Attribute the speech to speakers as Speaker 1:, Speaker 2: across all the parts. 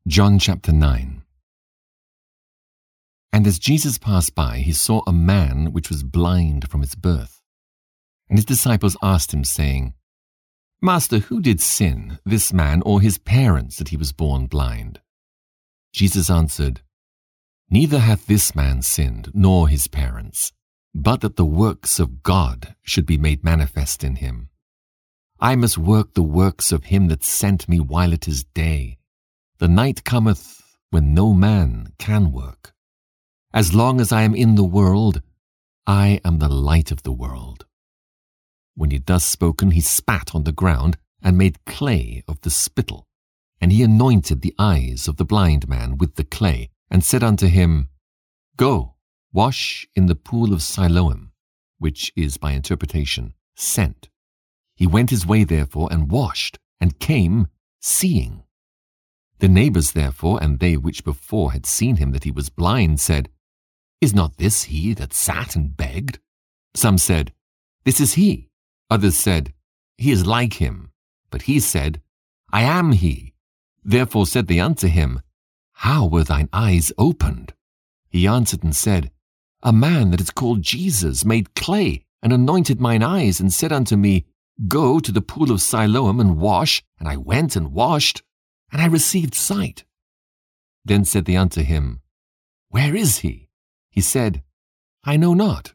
Speaker 1: John chapter 9. And as Jesus passed by, he saw a man which was blind from his birth. And his disciples asked him, saying, Master, who did sin, this man or his parents, that he was born blind? Jesus answered, Neither hath this man sinned, nor his parents, but that the works of God should be made manifest in him. I must work the works of him that sent me while it is day. The night cometh when no man can work. As long as I am in the world, I am the light of the world. When he had thus spoken, he spat on the ground and made clay of the spittle. And he anointed the eyes of the blind man with the clay, and said unto him, Go, wash in the pool of Siloam, which is by interpretation, sent. He went his way therefore, and washed, and came seeing. The neighbors therefore, and they which before had seen him that he was blind, said, Is not this he that sat and begged? Some said, This is he. Others said, He is like him. But he said, I am he. Therefore said they unto him, How were thine eyes opened? He answered and said, A man that is called Jesus made clay, and anointed mine eyes, and said unto me, Go to the pool of Siloam and wash. And I went and washed, and I received sight. Then said they unto him, Where is he? He said, I know not.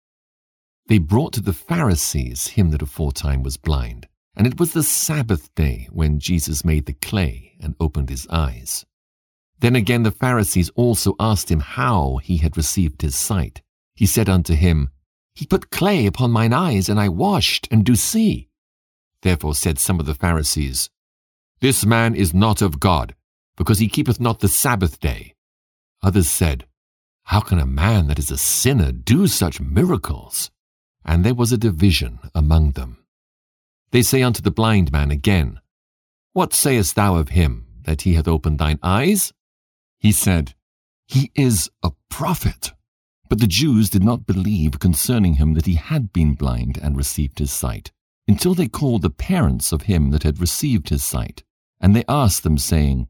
Speaker 1: They brought to the Pharisees him that aforetime was blind, and it was the Sabbath day when Jesus made the clay and opened his eyes. Then again the Pharisees also asked him how he had received his sight. He said unto him, He put clay upon mine eyes, and I washed, and do see. Therefore said some of the Pharisees, This man is not of God, because he keepeth not the Sabbath day. Others said, How can a man that is a sinner do such miracles? And there was a division among them. They say unto the blind man again, What sayest thou of him, that he hath opened thine eyes? He said, He is a prophet. But the Jews did not believe concerning him that he had been blind and received his sight, until they called the parents of him that had received his sight. And they asked them, saying,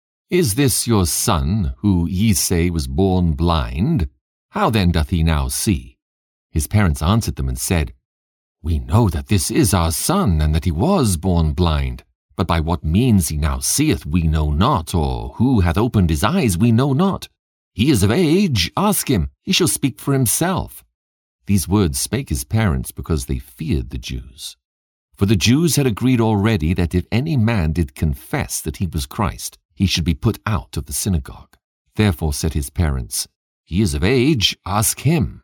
Speaker 1: Is this your son, who ye say was born blind? How then doth he now see? His parents answered them and said, We know that this is our son, and that he was born blind. But by what means he now seeth we know not, or who hath opened his eyes we know not. He is of age, ask him, he shall speak for himself. These words spake his parents, because they feared the Jews. For the Jews had agreed already that if any man did confess that he was Christ, he should be put out of the synagogue. Therefore said his parents, He is of age, ask him.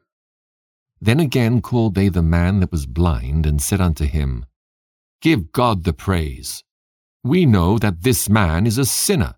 Speaker 1: Then again called they the man that was blind, and said unto him, Give God the praise. We know that this man is a sinner.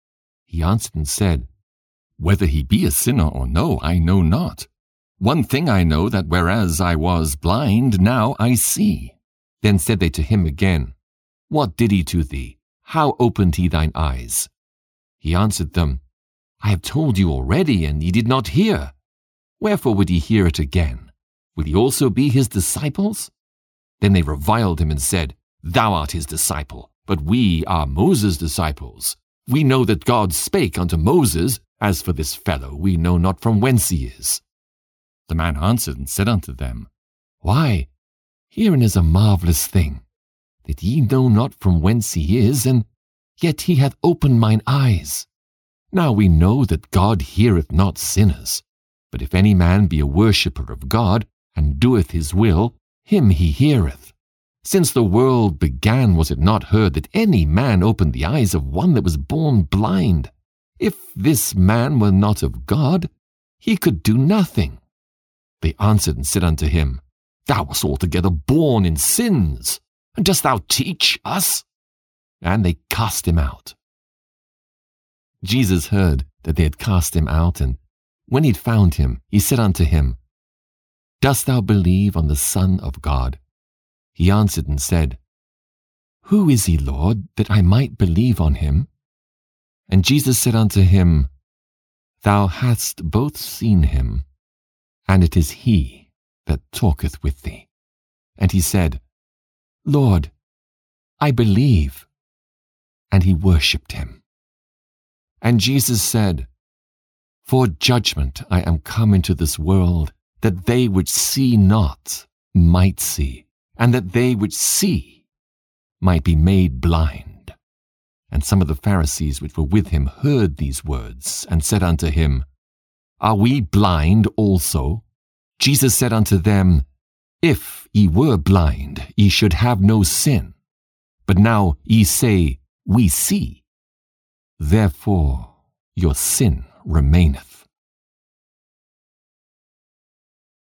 Speaker 1: He answered and said, Whether he be a sinner or no, I know not. One thing I know, that whereas I was blind, now I see. Then said they to him again, What did he to thee? How opened he thine eyes? He answered them, I have told you already, and ye did not hear. Wherefore would ye hear it again? Will ye also be his disciples? Then they reviled him and said, Thou art his disciple, but we are Moses' disciples. We know that God spake unto Moses. As for this fellow, we know not from whence he is. The man answered and said unto them, Why, herein is a marvelous thing, that ye know not from whence he is, and yet he hath opened mine eyes. Now we know that God heareth not sinners, but if any man be a worshipper of God, and doeth his will, him he heareth. Since the world began, was it not heard that any man opened the eyes of one that was born blind? If this man were not of God, he could do nothing. They answered and said unto him, Thou wast altogether born in sins, and dost thou teach us? And they cast him out. Jesus heard that they had cast him out, and when he had found him, he said unto him, Dost thou believe on the Son of God? He answered and said, Who is he, Lord, that I might believe on him? And Jesus said unto him, Thou hast both seen him, and it is he that talketh with thee. And he said, Lord, I believe. And he worshipped him. And Jesus said, For judgment I am come into this world, that they which see not might see, and that they which see might be made blind. And some of the Pharisees which were with him heard these words, and said unto him, Are we blind also? Jesus said unto them, If ye were blind, ye should have no sin. But now ye say, We see. Therefore your sin remaineth.